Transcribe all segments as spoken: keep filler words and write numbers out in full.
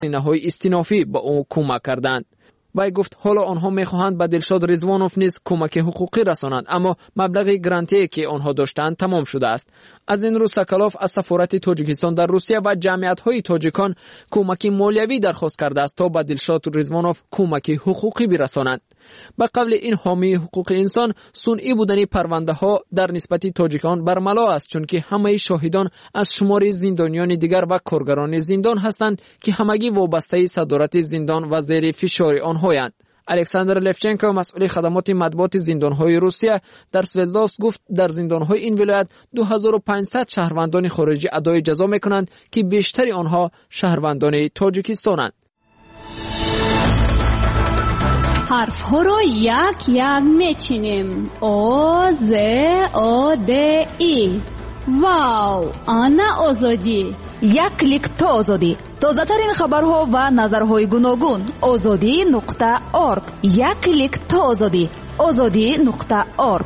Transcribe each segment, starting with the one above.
نهایی استینافی به او کمک کردند. وی گفت حالا آنها میخواهند به دلشاد رضوانوف نیز کمک حقوقی رسانند، اما مبلغ گرانتی که آنها داشتند تمام شده است. از این رو ساکالوف از سفارت تاجیکستان در روسیه و جمعیت‌های تاجیکان کمک مالیوی درخواست کرده است تا به دلشاد رضوانوف کمک حقوقی برسانند. به قول این حامی حقوق انسان، صنعی بودن پرونده ها در نسبت تاجیکان برملا است، چون که همه شاهدان از شمار زندانیان دیگر و کارگران زندان هستند که همگی وابسته صدارت زندان و زیر فشار آنهایند. الکساندر لفچنکو، مسئول خدمات مطبوعات زندان‌های روسیه، در سولداوسک گفت در زندان‌های این ولایت دو هزار و پانصد شهروندان خارجی ادای جزا می‌کنند که بیشتر آنها شهروندان تاجیکستانند. حرف ها رو یک یک میچینیم. او ز او د ای. واو، آنا آزادی. یک کلیک تا آزادی. تازه ترین خبرها و نظرهای گوناگون. آزادی نقطه اورگ. یک کلیک تا آزادی. آزادی نقطه اورگ.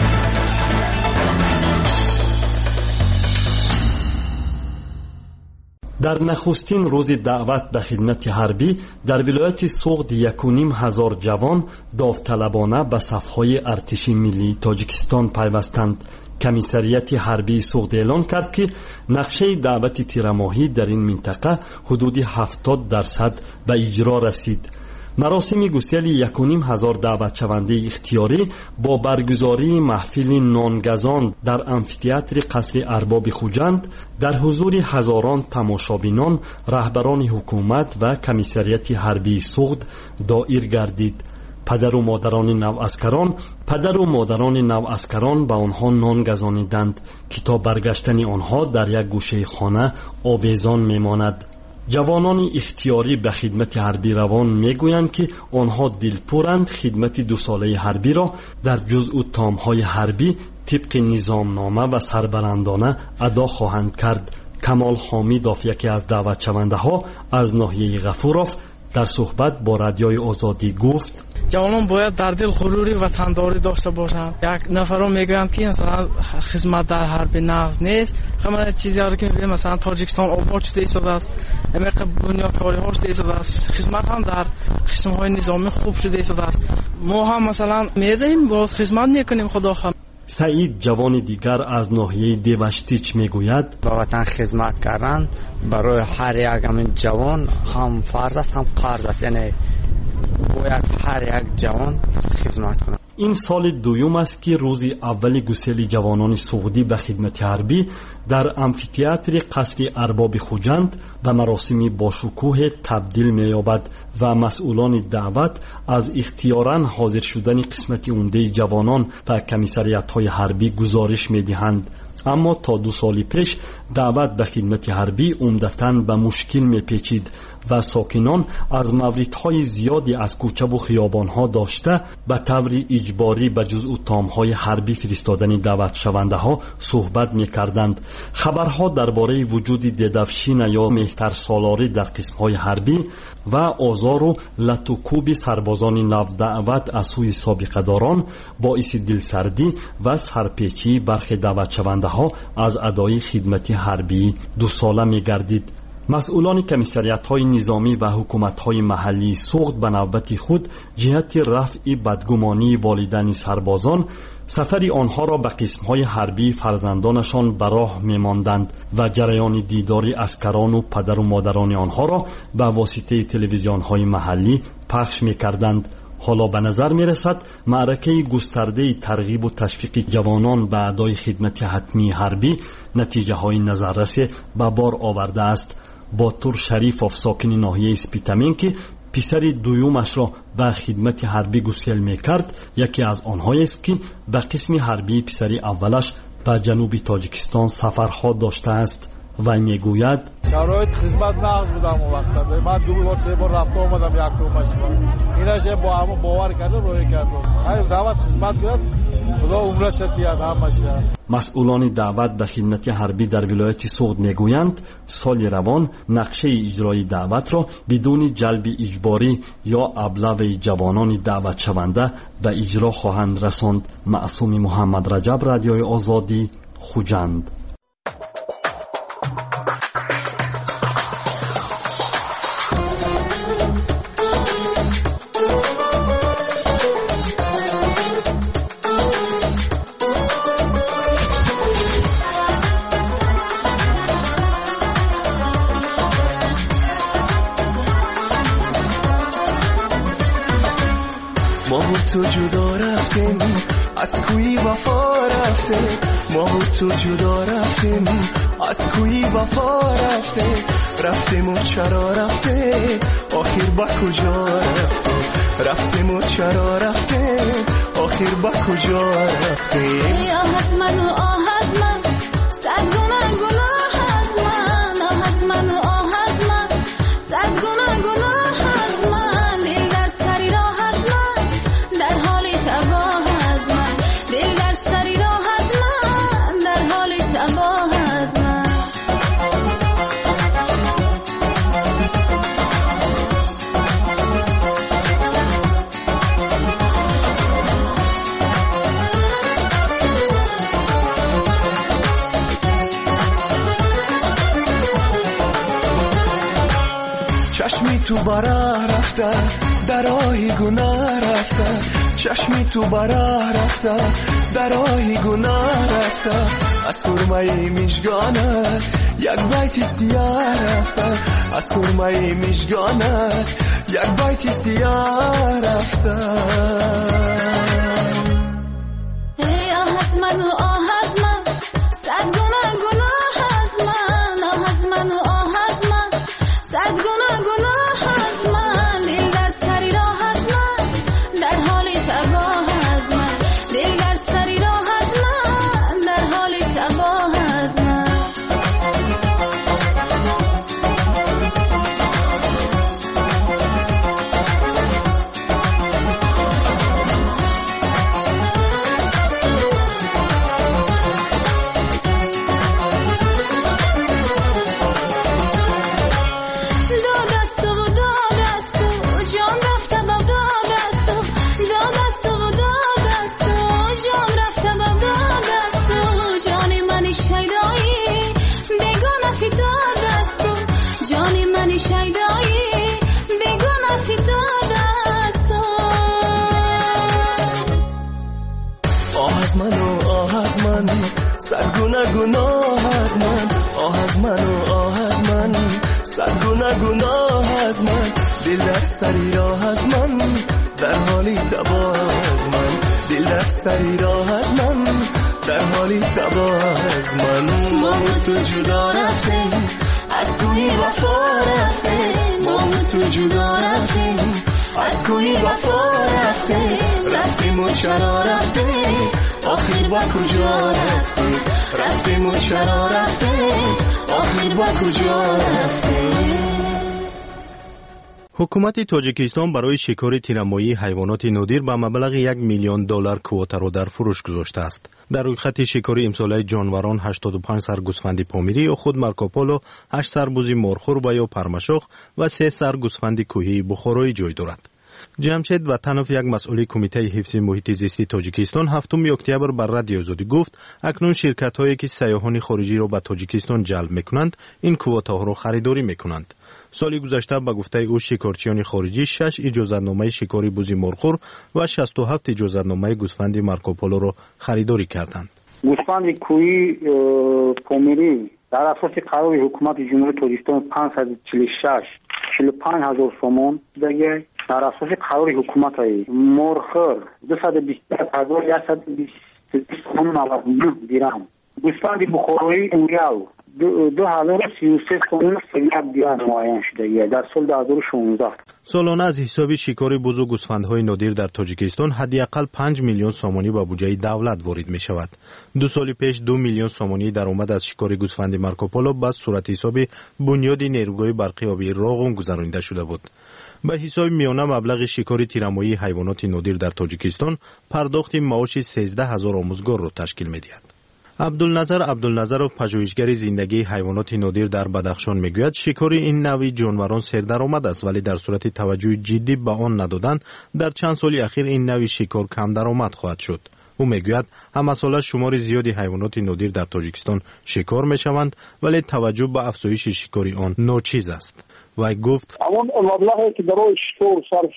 در نخستین روز دعوت به خدمت حربی در ولایت سوغد یک و نیم هزار جوان داوطلبانه به صفهای ارتش ملی تاجیکستان پیوستند. کمیسریت حربی سوغد اعلان کرد که نقشه دعوت تیرماهی در این منطقه حدود هفتاد درصد به اجرا رسید. مراسم گسیل یک و نیم هزار دعوت شونده اختیاری با برگزاری محفل نانگزان در امفی‌تئاتر قصر ارباب خوجند در حضور هزاران تماشابینان، رهبران حکومت و کمیسریت حربی سوغد دایر گردید. پدر و مادران نواسکران پدر و مادران نواسکران به آنها نان گزانیدند که تا برگشتن آنها در یک گوشه خانه آویزان میماند. جوانان اختیاری به خدمت حربی روان میگویند که آنها دلپرند خدمت دو ساله حربی را در جزء تامهای حربی طبق نظامنامه و سربلندانه ادا خواهند کرد. کمال حامدوف، یکی از دعوت شونده ها از ناحیه غفوروف، در صحبت با رادیوی آزادی گفت: جوانان باید در دل غروری وطنداری داشته باشند. یک نفران میگویند که مثلا خدمت در حرب نقض نیست. خمر چیزی رو که مثلا تاجیکستان آباد شده ایستاده است، امیق بنیادکاری ها شده ایستاده است، خدمت هم در قسم‌های نظامی خوب شده ایستاده است. ما هم مثلا می‌ریم باید خدمت میکنیم. خدا خواهد. سعید، جوان دیگر از ناحیه دیوشتیچ، میگوید: با وطن خدمت کردن برای هر یک همین جوان هم فرض است هم قرض است، یعنی باید هر یک جوان خدمت کنه. این سال دوم است که روز اول گسیل جوانان سعودی به خدمت حربی در امفی‌تئاتر قصر ارباب خوجند به مراسم باشکوه تبدیل می‌یابد و مسئولان دعوت از اختیاراً حاضر شدن قسمت عمده جوانان به کمیسریت‌های حربی گزارش می‌دهند. اما تا دو سال پیش دعوت به خدمت حربی عمدتاً به مشکل می‌پیچید و ساکنان از موردهای زیادی از کوچه و خیابانها داشته به طور اجباری به جزء تامهای حربی فرستادن دعوت شونده ها صحبت می‌کردند. خبرها درباره وجود ددفشین یا مهتر سالاری در قسم‌های حربی و آزار و لطوکوب سربازان نو دعوت از سوی سابقه‌داران باعث دلسردی و سرپیچی برخی دعوت شونده ها از ادای خدمت حربی دو ساله می‌گردید. مسئولان کمیسریت‌های نظامی و حکومت‌های محلی سوغد به نوبت خود جهت رفع بدگمانی والدین سربازان سفر آنها را به قسم‌های حربی فرزندانشان به راه می‌ماندند و جریان دیدار عسکران و پدر و مادران آنها را به واسطه تلویزیون‌های محلی پخش می‌کردند. حالا به نظر می‌رسد معرکه گسترده ترغیب و تشویق جوانان به ادای خدمت حتمی حربی نتیجه‌های نظررس به بار آورده است. باتور شریفوف، ساکن ناحیه اسپیتامین که پسر دویومش را به خدمت حربی گسیل می‌کرد، یکی از آنهایی است که به قسم حربی پسر اولش به جنوب تاجیکستان سفرها داشته است و میگوید: شرایط خدمت نقض بودم اون وقت. من دو بار سه بار رفته اومدم یک دو ماشین. اینا چه با هم باور کرده روی کرد. خیر دعوت خدمت کرد. خدا عمرش تیاد همشه. مسئولان دعوت به خدمت حربی در ولایت سوغد میگویند سال روان نقشه اجرای دعوت را بدون جلب اجباری یا ابلاغ جوانان دعوت شونده به اجرا خواهند رساند. معصوم محمد رجب، رادیوی آزادی، خوجند. ما و تو جدا رفتیم از کوی وفا رفته ما و تو جدا رفتیم از کوی وفا رفته رفتیم و چرا رفته آخر با کجا رفته رفتیم و چرا رفته آخر با کجا رفته آه از من و آه از من صد گناه گناه از من آه از من و آه از من صد گناه گناه از من دل در سری راه از من در حال تباه از من دل در سری راه از من در حال تباه از من چشمی تو برا رفته در راهی گناه رفته چشمی تو برا رفته در راهی گناه رفته از سرمه مژگانه یک بیت سیاه رفته از سرمه مژگانه یک بیت سیاه رفته ای آه از من و آه از من صد گناه گناه از من آه از من و آه از من صد گناه گناه از من دل در سری راه از من در حال تباه از من دل در سری راه از من در حال تباه از من صد گناه گناه از من آه از من و آه از من صد گناه گناه از من دل در سری راه از من در حالی تباه از من دل در سری راه از من در حالی تباه از من ما و تو جدا رفتیم از کوی وفا رفتیم ما و تو جدا رفتیم از کوی وفا رفتیم رفتیم و چرا رفتیم آخر با کجا رفتی رفتیم و چرا رفتی آخر با کجا رفتی حکومت تاجیکستان برای شکار تیرمایی حیوانات نادر به مبلغ یک میلیون دلار کوتا را در فروش گذاشته است. در روی خط شکاری امساله جانوران هشتاد و پنج سر گوسفند پامیری یا خود مارکوپولو، هشت سر بوزی مارخور و یا پرمشخ و سه سر گوسفند کوهی بخارایی جای دارد. جمشید وطنوف یک مسئول کمیته حفظ محیط زیستی تاجیکستان هفتم اکتبر بر رادیو آزادی گفت اکنون شرکت هایی که سیاحان خارجی را به تاجیکستان جلب میکنند این کوتا ها را خریداری میکنند. سال گذشته به گفته او شکارچیان خارجی شش اجازتنامه شکاری بوزی مارخور و شصت و هفت اجازتنامه گوسفند مارکوپولو را خریداری کردند. گوسفند کوهی پامیری در اساس قرار حکومت جمهوری تاجیکستان پانصد و چهل و شش چهل و پنج هزار سومون دیگه در اساس قرار حکومت های مرخور دویست و بیست هزار صد و بیست سومون نود و نه درهم گوسفند بخارایی اوریال دو هزار و سی و سه سومون یک درهم معین شده در سال دو هزار و شانزده. سالانه از حساب شکار بوز و گوسفندهای نادر در تاجیکستان حداقل پنج میلیون سومانی به بودجه دولت وارد می شود. دو سال پیش دو میلیون سومانی درآمد از شکار گوسفند مارکوپولو به صورت حساب بنیاد نیروگاه برقی آبی راغون گذرانیده شده بود. به حساب میانه مبلغ شکار تیرمایی حیوانات نادر در تاجیکستان پرداخت معاش سیزده هزار آموزگار را تشکیل می دهد. عبدالنظر عبدالنظرов پژوهشگر زندگی حیوانات نادر در بدخشان میگوید شکار این نوع جانوران سردرآمد است ولی در صورت توجه جدی به آن ندادن در چند سال اخیر این نوع شکار کم درآمد خواهد شد. او میگوید همه ساله شمار زیادی حیوانات نادر در تاجیکستان شکار میشوند ولی توجه به افزایش شکاری آن ناچیز است. و گفت اون مبلغی که برای شکار صرف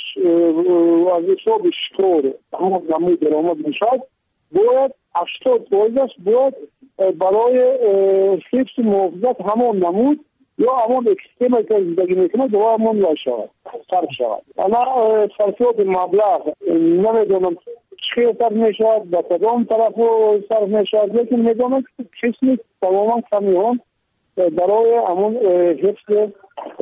از حساب شکار همون نمود درآمد میشد باید هشتاد درصد باید برای حفظ محافظت همون نمود یا همون اکسیستمی که زندگی میکنه دوام همون نشود. صرف شود. اما صرفیات مبلغ نمیدونم چی صرف میشود به کدام طرف صرف میشود، لیکن میدونم که کسی تماما کمیون برای همون حفظ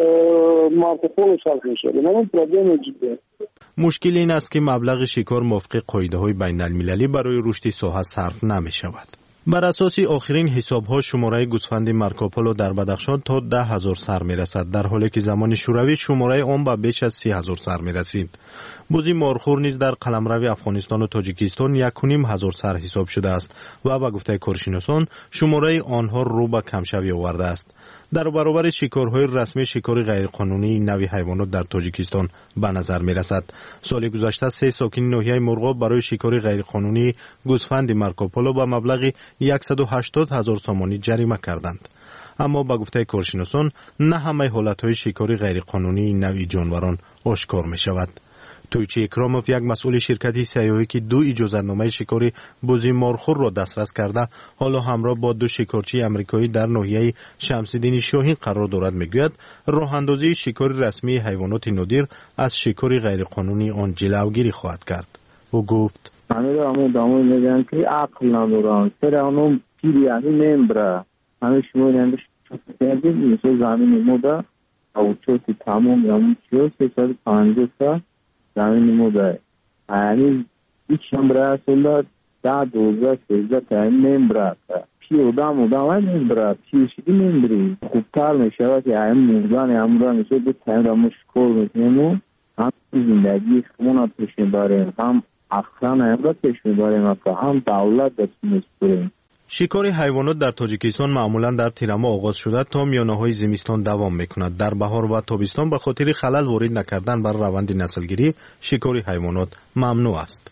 مارکوپولو صرف میشود. همون پرابلم جدیه. مشکل این است که مبلغ شکار موافق قاعده‌های بین المللی برای رشد ساحه صرف نمی شود. بر اساس آخرین حساب‌ها شماره گوسفند مارکوپولو در بدخشان تا ده هزار سر می‌رسد، در حالی که زمان شوروی شماره آن به بیش از سی هزار سر می‌رسید. بوزی مارخور نیز در قلمرو افغانستان و تاجیکستان یک و نیم هزار سر حساب شده است و به گفته کارشناسان شماره آنها رو به کمشوی آورده است. در برابر شکارهای رسمی، شکار غیرقانونی نوع حیوانات در تاجیکستان به نظر می‌رسد. سال گذشته سه ساکن ناحیه مرغاب برای شکار غیرقانونی گوسفند مارکوپولو با مبلغ صد و هشتاد هزار سومانی جریمه کردند. اما با گفته کارشناسان نه همه حالتهای شکار غیرقانونی این نوع جانوران آشکار می شود. تویچی اکراموف، یک مسئول شرکتی سیاحی که دو اجازتنامه شکار بوزی مارخور را دسترس کرده، حالا همراه با دو شکارچی امریکایی در ناحیه شمس‌الدین شاهین قرار دارد، میگوید راه اندازی شکار رسمی حیوانات نادر از شکار غیرقانونی آن جلوگیری خواهد کرد. او گفت همه همون دامون میگن که عقل ندارن، سر همون پیری یعنی نمبره همه شما نمیشه کردیم مثل زمین موده او چوتی تمام همون چیو سه سال پانزه سال زمین موده یعنی هیچ نمبره اصلا ده دوزه سیزده تا نمبره پی او دام او دام نمبره پی شدی نمبری خوبتر میشود که همون موردان همون را میشه به تایم را مشکل میکنیم هم زندگی خمون پیش میباریم هم اخران امروز پیش میباریم که هم دولت دست میسپریم. شکار حیوانات در تاجیکستان معمولا در تیرما آغاز شده تا میانه‌های زمستان دوام میکند. در بهار و تابستان به خاطر خلل وارد نکردن بر روند نسلگیری شکار حیوانات ممنوع است.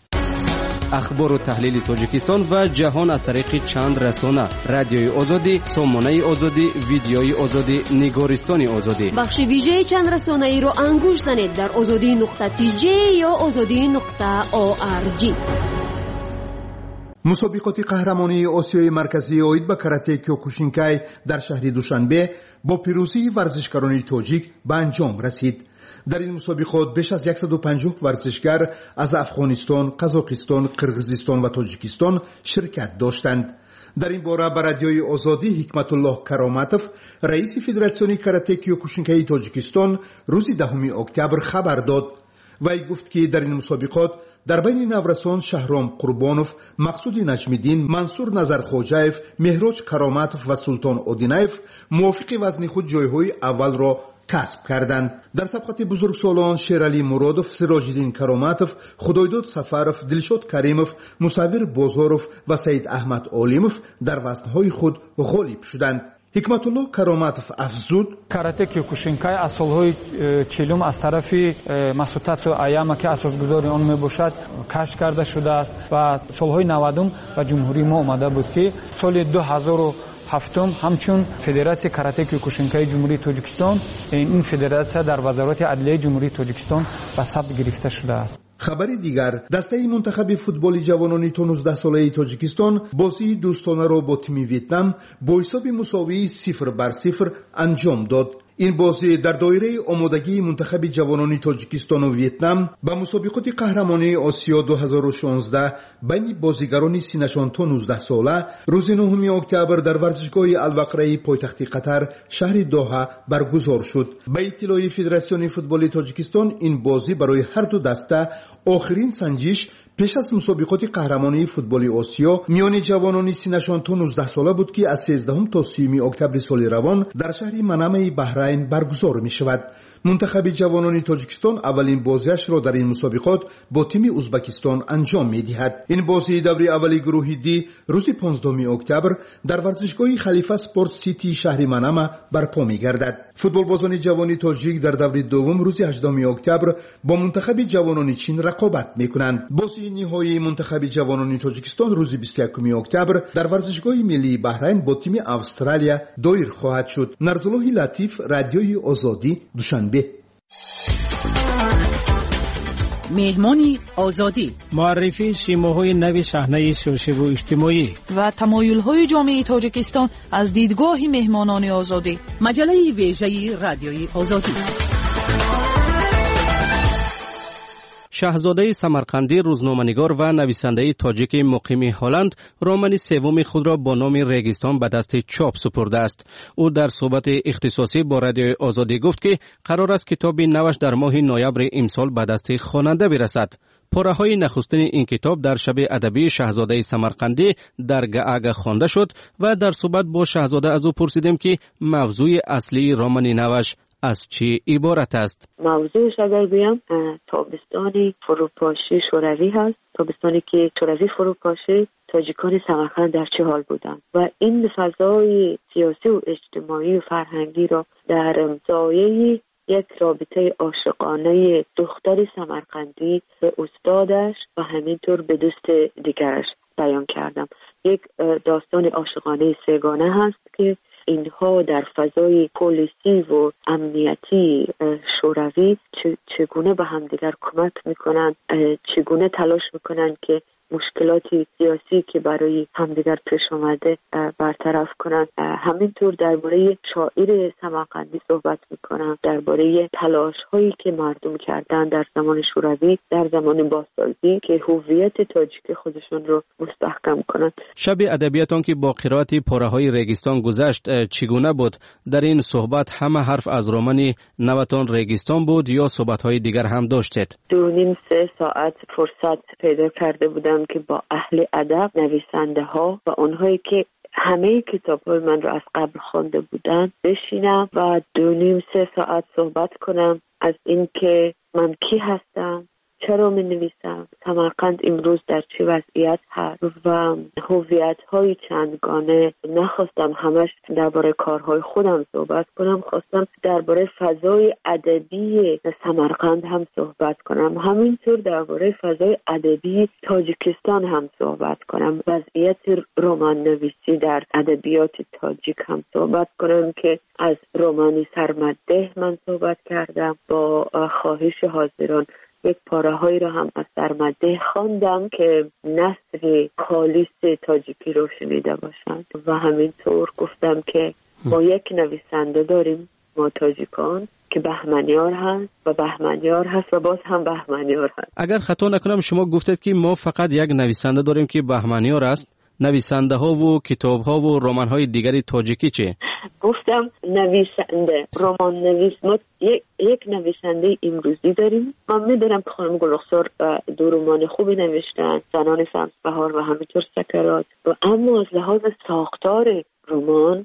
اخبار و تحلیل تاجیکستان و جهان از طریق چند رسانه: رادیوی آزادی، سامانه آزادی، ویدیوی آزادی، نگارستان آزادی. بخش ویژه چند رسانه ای رو انگوش زنید در آزادی نقطه تی جی یا آزادی نقطه او آر جی. مسابقات قهرمانی آسیای مرکزی اوید با کاراته کیوکوشینکای در شهر دوشنبه با پیروزی ورزشکاران تاجیک به انجام رسید. در این مسابقات بیش از صد و پنجاه ورزشگر از افغانستان، قزاقستان، قرقیزستان و تاجیکستان شرکت داشتند. در این باره به رادیوی آزادی حکمت الله کرامتوف، رئیس فدراسیون کاراته کیوکوشینکای تاجیکستان، روز دهم اکتبر خبر داد. وی گفت که در این مسابقات در بین نورسان شهرام قربانوف، مقصود نجمیدین، منصور نظرخواجاев، مهراج کرامتوف و سلطان اودینایف موافق وزن خود جایهای اول را کسب کردند. در سبقت بزرگسالان شیرعلی مرادوف، سراجالدین کرامتوف، خدایداد سفروف، دلشاد کریموف، مصور بازاروف و سید احمد عالموف در وزنهای خود غالب شدند. حکمت الله کرامتوف افزود: کاراته کیوکوشینکای از سالهای چهلم از طرف مسعود تاتسو ایاما که اساسگذار آن میباشد کشف کرده شده است و سالهای نودم و جمهوری ما آمده بود که سال دو هزار و هفتم همچون فدراسیون کاراته کیوکوشینکای جمهوری تاجیکستان این فدراسیون در وزارت عدلیه جمهوری تاجیکستان به ثبت گرفته شده است. خبر دیگر: دسته منتخب فوتبال جوانان تا نوزده ساله تاجیکستان بازی دوستانه را با تیم ویتنام با حساب مساوی صفر بر صفر انجام داد. این بازی در دایره آمادگی منتخب جوانان تاجیکستان و ویتنام به مسابقات قهرمانی آسیا دو هزار و شانزده بین بازیگران سینشان تا نوزده ساله روز نهم اکتبر در ورزشگاه الوقره پایتخت قطر شهر دوحه برگزار شد. به اطلاع فدراسیون فوتبال تاجیکستان این بازی برای هر دو دسته آخرین سنجش پیش از مسابقات قهرمانی فوتبال آسیا میان جوانان سینشان تا نوزده ساله بود که از سیزدهم تا سیوم اکتبر سال روان در شهر منامه بحرین برگزار می شود. منتخب جوانان تاجیکستان اولین بازیش را در این مسابقات با تیم ازبکستان انجام می دهد. این بازی دوره اولی گروه دی روز پانزدهم اکتبر در ورزشگاه خلیفه سپورت سیتی شهر منامه برپا می گردد. فوتبال بازان جوان تاجیک در دوره دوم روز هجدهم اکتبر با منتخب جوانان چین رقابت می کنند. بازی نهایی منتخب جوانان تاجیکستان روز بیست و یکم اکتبر در ورزشگاه ملی بحرین با تیم استرالیا دایر خواهد شد. نرزالله لطیف، رادیوی آزادی، دوشنبه. مهمانی آزادی، معرفی سیماهای نو صحنه سیاسی و اجتماعی و تمایل‌های جامعه تاجیکستان از دیدگاه مهمانان آزادی. مجله ویژه رادیوی آزادی. شاهزاده سمرقندی روزنامه‌نگار و نویسنده تاجیک مقیم هلند رمان سوم خود را با نام ریگستان به دست چاپ سپرده است. او در صحبت اختصاصی با رادیو آزادی گفت که قرار است کتاب نوش در ماه نوامبر امسال به دست خواننده برسد. پاره‌های نخستین این کتاب در شب ادبی شاهزاده سمرقندی در گاگ خوانده شد و در صحبت با شاهزاده از او پرسیدیم که موضوع اصلی رمان نوش از چی عبارت است. موضوعش اگر بگم تابستانی فروپاشی شوروی هست، تابستانی که شوروی فروپاشی تاجیکان سمرقند در چه حال بودند و این فضای سیاسی و اجتماعی و فرهنگی را در سایه یک رابطه عاشقانه دختر سمرقندی به استادش و همینطور به دوست دیگرش بیان کردم. یک داستان عاشقانه سگانه هست که اینها در فضای پلیسی و امنیتی شوروی چگونه به همدیگر کمک میکنند، چگونه تلاش میکنند که مشکلات سیاسی که برای همدیگر پیش آمده برطرف کنند. همینطور درباره شاعر سمرقندی صحبت میکنند، درباره تلاش هایی که مردم کردند در زمان شوروی، در زمان بازسازی که هویت تاجیک خودشون رو مستحکم کنند. شب ادبیاتون که با قرائت پاره های ریگستان گذشت چگونه بود؟ در این صحبت همه حرف از رمان نوتان ریگستان بود یا صحبت های دیگر هم داشتید؟ دو نیم سه ساعت فرصت پیدا کرده بودم که با اهل ادب، نویسنده ها و اونهایی که همه کتاب های من رو از قبل خوانده بودن بشینم و دو نیم سه ساعت صحبت کنم از اینکه من کی هستم، چرا می نویسم، سمرقند امروز در چه وضعیت هست و هویت های چندگانه. نخواستم همش درباره کارهای خودم صحبت کنم، خواستم درباره فضای ادبی سمرقند هم صحبت کنم، همینطور درباره فضای ادبی تاجیکستان هم صحبت کنم، وضعیت رمان نویسی در ادبیات تاجیک هم صحبت کنم که از رمان سرمده من صحبت کردم. با خواهش حاضران یک پاره هایی را هم از سرمده خواندم که نثر خالص تاجیکی رو شنیده باشند و همینطور گفتم که ما یک نویسنده داریم ما تاجیکان که بهمنیار هست و بهمنیار هست و باز هم بهمنیار هست. اگر خطا نکنم شما گفتید که ما فقط یک نویسنده داریم که بهمنیار است. نویسنده ها و کتاب ها و رمان های دیگری تاجیکی چه؟ گفتم نویسنده، رمان نویس. ما یک, یک نویسنده امروزی داریم. من میدونم که خانم گلخسار دو رمان خوبی نوشتن، زنان سبزبهار و همینطور سکرات، و اما از لحاظ ساختار رمان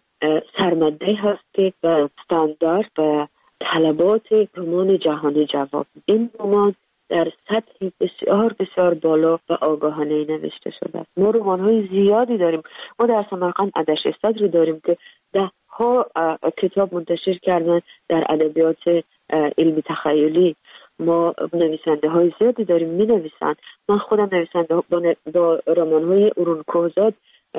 سرمده هست که به استاندارد و طلبات رمان جهانی جواب. این رمان در سطح بسیار بسیار بالا و آگاهانه نوشته شده است. ما رمان‌های زیادی داریم. ما در سمرقند ادش صدری داریم که ده ها کتاب منتشر کردن در ادبیات علمی تخیلی. ما نویسنده های زیادی داریم می نویسند. من خودم نویسنده با, با رمان های ارون کوهزاد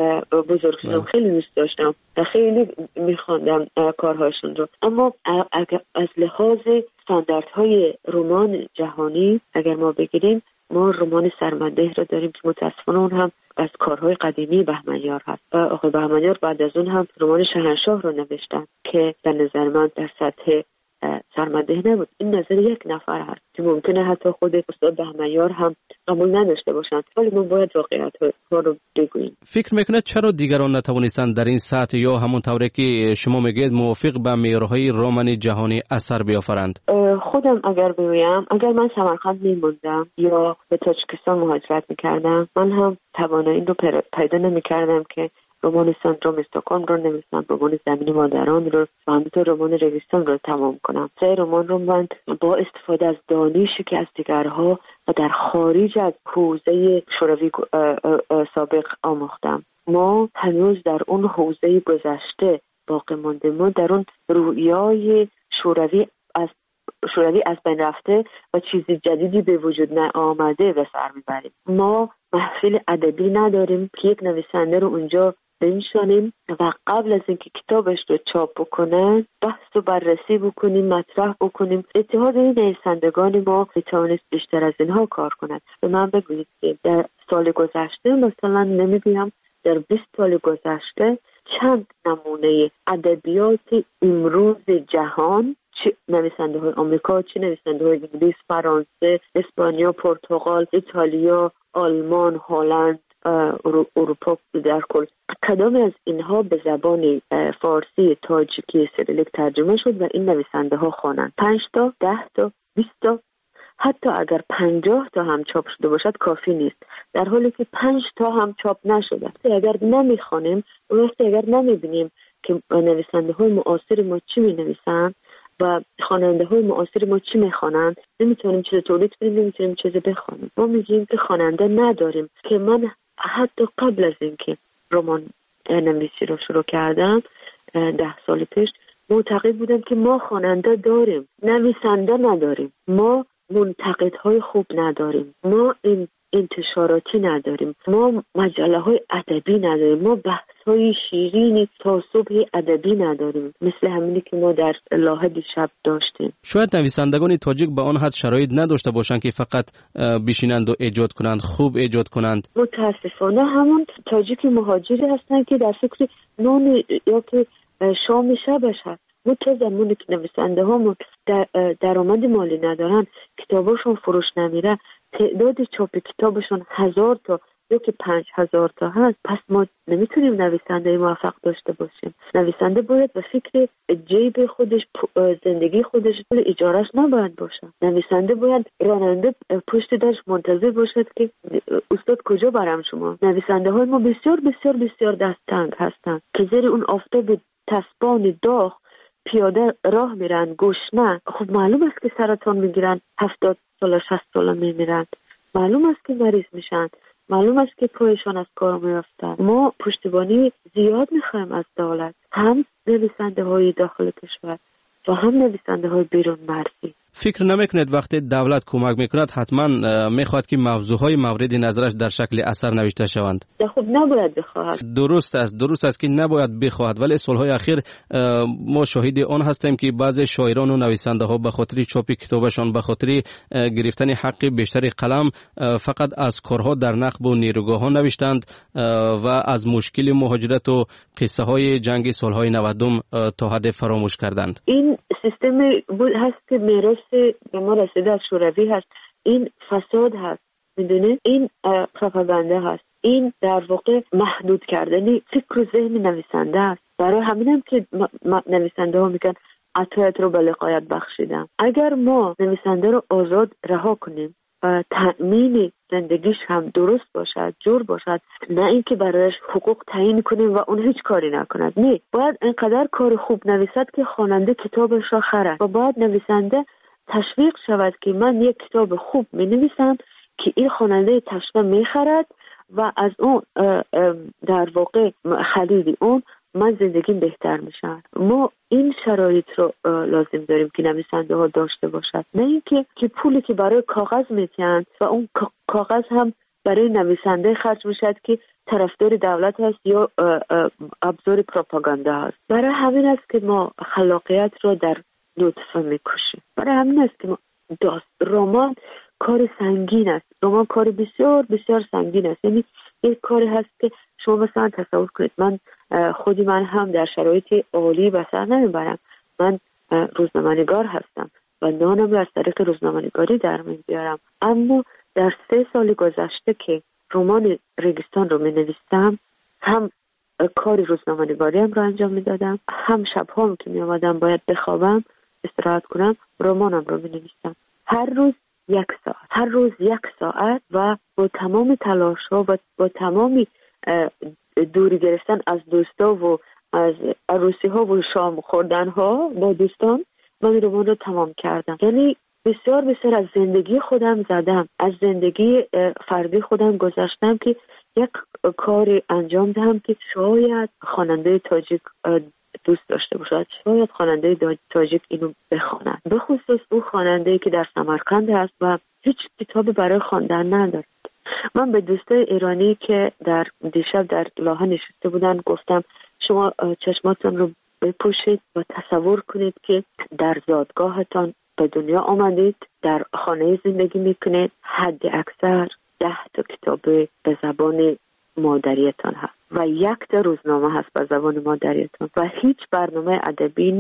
بزرگ شدم، خیلی دوست داشتم و خیلی میخواندم کارهاشون رو. اما از لحاظ استانداردهای رمان جهانی اگر ما بگیریم، ما رمان سرمده رو داریم که متاسفانه اون هم از کارهای قدیمی بهمنیار هست. آقای بهمنیار بعد از اون هم رمان شهنشاه رو نوشتن که در نظر من در سطح سرمده نبود. این نظر یک نفر هست که ممکنه حتی خود استاد بهمنیار هم قبول نداشته باشند، ولی ما باید واقعیت ها رو بگوییم. فکر میکنید چرا دیگران نتوانستند در این سطح یا همون طوری که شما میگید موافق به معیارهای رمان جهانی اثر بیافرند؟ خودم اگر بگویم، اگر من سمرقند میموندم یا به تاجیکستان مهاجرت میکردم، من هم توانایی رو پیدا نمیکردم که رمان سندروم استکهلم رو نویسم، رمان زمین مادران رو و همینطور رمان ریگستان رو تمام کنم. سه رمان رو من با استفاده از دانشی که از دیگرها و در خارج از حوزه شوروی سابق آموختم. ما هنوز در اون حوزه گذشته باقی مانده، ما در اون رویای شوروی از شوروی از بین رفته و چیزی جدیدی به وجود نیامده به سر میبریم. ما محفل ادبی نداریم که یک نویسنده رو اونجا بنشانیم و قبل از اینکه کتابش رو چاپ بکنن بحث و بررسی بکنیم، مطرح بکنیم. اتحاد این نویسندگان ما میتوانست بیشتر از اینها کار کند. به من بگویید که در سال گذشته، مثلا نمیگویم در بیست سال گذشته، چند نمونه ادبیات امروز جهان چه نویسنده های آمریکا، چه نویسنده های انگلیس، فرانسه، اسپانیا، پرتغال، ایتالیا، آلمان، هلند، اروپا در کل، کدام از اینها به زبان فارسی، تاجیکی، سریلیک ترجمه شد و این نویسنده ها خوانند. پنج تا، ده تا، بیست تا، حتی اگر پنجاه تا هم چاپ شده باشد کافی نیست، در حالی که پنج تا هم چاپ نشده. اگر نمیخوانیم، وقتی اگر نمیبینیم که نویسنده های معاصر ما چی می نویسند و خواننده های معاصر ما چی میخوانند، نمیتونیم چیز تولید کنیم، نمیتونیم چیز بخوانیم. ما میگیم که خواننده نداریم، که من حتی قبل از اینکه رمان نویسی رو شروع کردم ده سال پیش معتقد بودم که ما خواننده داریم، نویسنده نداریم، ما منتقدهای خوب نداریم، ما این انتشاراتی نداریم، ما مجله های ادبی نداریم، ما بحث های شیرینی تا صبح ادبی نداریم، مثل همینی که ما در لاهه دیشب داشتیم. شاید نویسندگان تاجیک به آن حد شرایط نداشته باشند که فقط بشینند و ایجاد کنند، خوب ایجاد کنند. متاسفانه همون تاجیک مهاجری هستند که در فکر نون یا که شام شبش هست. ما تا زمانی که نویسنده ها در درآمد مالی ندارن، کتاباشون فروش نمیره، تعداد چاپ کتابشون هزار تا یا که پنج هزار تا هست، پس ما نمیتونیم نویسنده موفق داشته باشیم. نویسنده باید به فکر جیب خودش، زندگی خودش، اجارش نباید باشه. نویسنده باید راننده پشت درش منتظر باشد که استاد کجا برم شما. نویسنده های ما بسیار بسیار بسیار دستتنگ هستند که زیر اون آفتاب تسبان داغ پیاده راه میرن، گشنه. خب معلوم است که سرطان میگیرن، هفتاد سال شصت سال میمیرن، معلوم است که مریض میشن، معلوم است که پایشان از کار میافتن. ما پشتیبانی زیاد میخوایم از دولت، هم نویسنده های داخل کشور و هم نویسنده های بیرون مرزی. فکر نمیکنید وقتی دولت کمک میکند حتما میخواد که موضوعهای مورد نظرش در شکل اثر نوشته شوند؟ خب نباید بخواهد. درست است، درست است که نباید بخواهد، ولی سالهای اخیر ما شاهد آن هستیم که بعضی شاعران و نویسنده ها به خاطر چاپ کتابشان، به خاطر گرفتن حق بیشتر قلم، فقط از کارها در نقب و نیروگاه ها نوشتند و از مشکل مهاجرت و قصه های جنگ سالهای نودم تا حد فراموش کردند. این سیستم هست که میراث به ما رسیده از شوروی هست. این فساد هست، میدونه، این پروپاگاندا هست، این در واقع محدود کردن فکر و ذهن نویسنده است. برای همین هم که نویسنده ها میگن عطایت رو به لقایت بخشیدم. اگر ما نویسنده رو آزاد رها کنیم و تأمین زندگیش هم درست باشد، جور باشد، نه اینکه برایش حقوق تعیین کنیم و اون هیچ کاری نکند، نه، باید اینقدر کار خوب نویسد که خواننده کتابش را خرد و باید نویسنده تشویق شود که من یک کتاب خوب می نویسم که این خواننده تشویق می خرد و از اون در واقع خرید اون من زندگیم بهتر میشه. ما این شرایط رو لازم داریم که نویسنده ها داشته باشد، نه اینکه که پولی که برای کاغذ میتیند و اون کاغذ هم برای نویسنده خرج میشد که طرفدار دولت هست یا ابزار پروپاگاندا هست. برای همین است که ما خلاقیت رو در لطفه میکشیم. برای همین است که ما داست رمان کار سنگین است، رمان کار بسیار بسیار سنگین است. یعنی یک کاری هست که شما مثلا تصور کنید من خودی من هم در شرایط عالی به سر نمیبرم، من روزنامه‌نگار هستم و نانم رو از طریق روزنامه‌نگاری در میارم، اما در سه سال گذشته که رمان ریگستان رو می نویستم هم کار روزنامه‌نگاری هم رو انجام میدادم، هم شب‌ها هم که می آمدم باید بخوابم استراحت کنم رمانم رو می نویستم. هر روز یک ساعت هر روز یک ساعت و با تمام تلاش ها و با تمام دوری گرفتن از دوستا و از عروسی ها و شام خوردن ها با دوستان من رمان رو تمام کردم. یعنی بسیار بسیار از زندگی خودم زدم، از زندگی فردی خودم گذاشتم که یک کار انجام دهم که شاید خواننده تاجیک دوست داشته باشد، شاید خواننده تاجیک اینو بخواند، به خصوص اون خواننده‌ای که در سمرقند هست و هیچ کتابی برای خواندن ندارد. من به دوستای ایرانی که در دیشب در لاهه نشسته بودن گفتم شما چشماتون رو بپوشید و تصور کنید که در زادگاهتان به دنیا آمدید، در خانه زندگی میکنید، حد اکثر ده تا کتاب به زبان مادریتان هست و یک تا روزنامه هست به زبان مادریتان و هیچ برنامه ادبی نیست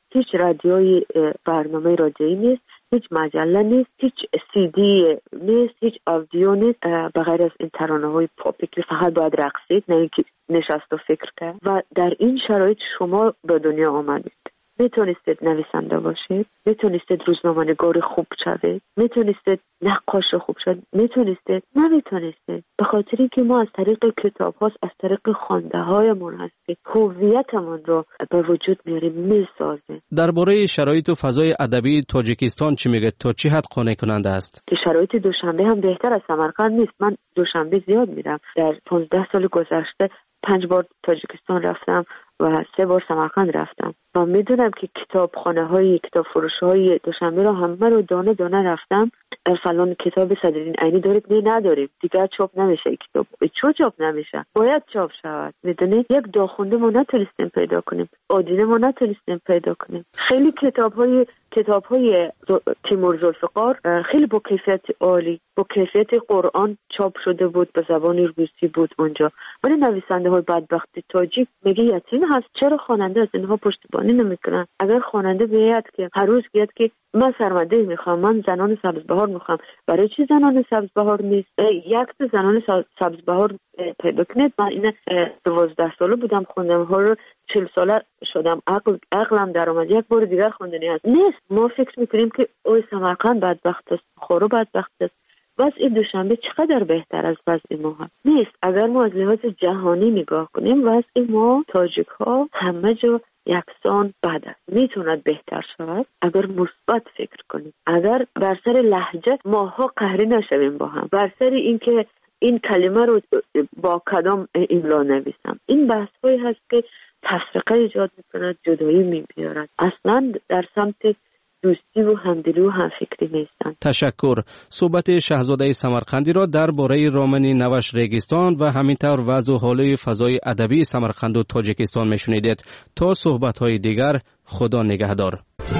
هیچ رادیوی برنامه رادیویی نیست، هیچ مجله نیست، هیچ سی دی نیست، هیچ آودیو نیست بغیر از این ترانه های پاپی که فقط باید رقصید، نه اینکه نشست و فکر کرد. و در این شرایط شما به دنیا آمدید. میتونستید نویسنده باشید، میتونستید روزنامه‌نگار خوب شوید، میتونستید نقاش خوب شوید، میتونستید نمیتونستید. به خاطر اینکه ما از طریق کتاب هاست، از طریق خوانده هایمون هستیم هویتمون رو به وجود میاریم، میسازیم. درباره شرایط و فضای ادبی تاجیکستان چی میگه؟ تا چه حد قانع کننده است؟ که شرایط دوشنبه هم بهتر از سمرقند نیست. من دوشنبه زیاد میرم. در پانزده سال گذشته پنج بار تاجیکستان رفتم و سه بار سمرقند رفتم و میدونم که کتابخانه های کتاب فروش های دوشنبه رو همه رو دانه دانه رفتم. فلان کتاب صدرالدین عینی دارید؟ نه نداریم، دیگر چاپ نمیشه کتاب. چرا چاپ نمیشه؟ باید چاپ شود. میدونید یک داخونده ما نتونستیم پیدا کنیم، آدینه ما نتونستیم پیدا کنیم. خیلی کتاب های کتاب های تیمور ذوالفقار خیلی با کیفیت عالی، با کیفیت قرآن چاپ شده بود، به زبان روسی بود اونجا. ولی نویسنده های بدبخت تاجیک میگه یتیم هست، چرا خواننده از اینها پشتیبانی نمیکنن؟ اگر خواننده بیاد که هر روز بیاد که من سرمده میخوام، من زنان سبزبهار میخوام، برای چی زنان سبزبهار نیست؟ یک تا زنان سبزبهار پیدا کنید. من این دوازده ساله بودم خوندم ها رو، چهل ساله شدم، عقل عقلم در اومد، یک بار دیگر خوندنی هست نیست. ما فکر میکنیم که اوی سمرقند بدبخت است، خورو بدبخت است. وضع دوشنبه چقدر بهتر از وضع ما هست؟ نیست. اگر ما از لحاظ جهانی نگاه کنیم وضع ما تاجیک ها همه جا یکسان بد است. میتوند بهتر شود اگر مثبت فکر کنیم، اگر بر سر لهجه ماها قهری نشویم با هم، بر سر اینکه این کلمه رو با کدام املا نویسم. این بحث هایی هست که تفرقه ایجاد میکند، جدایی میبیارد، اصلا در سمت دوستی و همدلی و همفکری نیستند. تشکر. صحبت شاهزاده سمرقندی را درباره رامنی نوش ریگستان و همینطور وضع و حال فضای ادبی سمرقند و تاجیکستان میشنیدید. تا صحبت های دیگر، خدا نگهدار.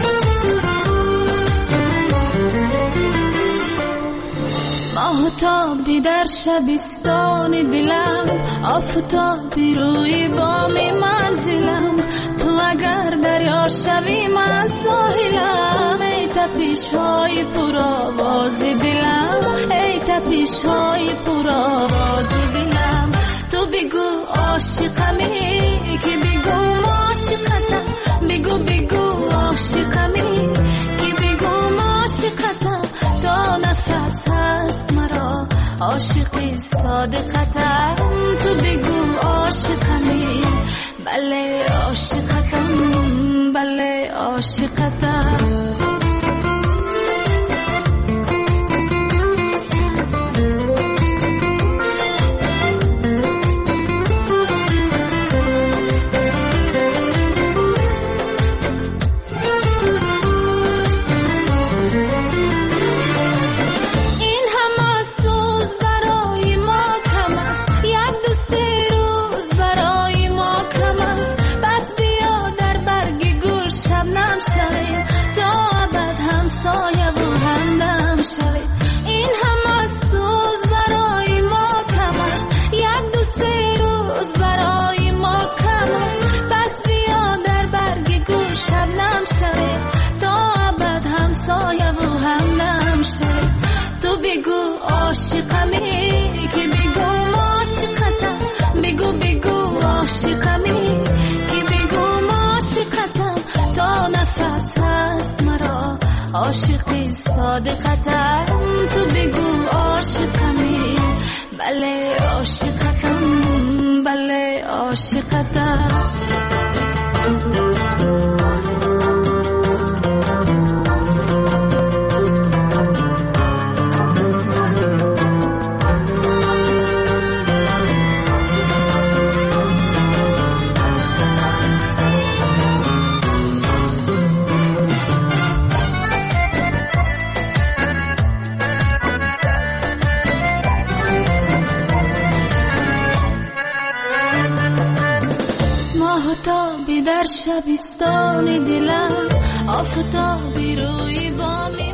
آفتابی در شبستان دلم، آفتابی روی بام منزلم، تو اگر دریا شوی من ساحلم. ای تپش های پر آواز دلم، ای تپش های پر آواز دلم. تو بگو عاشقمی که بگو عاشقتم، بگو بگو عاشقمی که بگو عاشقتم. تا نفس هست مرا عاشقی صادقتم، تو بگو عاشقمی. بله عاشقتم، بله عاشقتم. عاشقمی که بگو عاشقتم، بگو بگو عاشقمی که بگو عاشقتم. تا نفس هست مرا عاشقی صادقتم، تو بگو عاشقمی. بله عاشقتم، بله عاشقتم. آفتابی در شبستان دلم، آفتابی روی بامی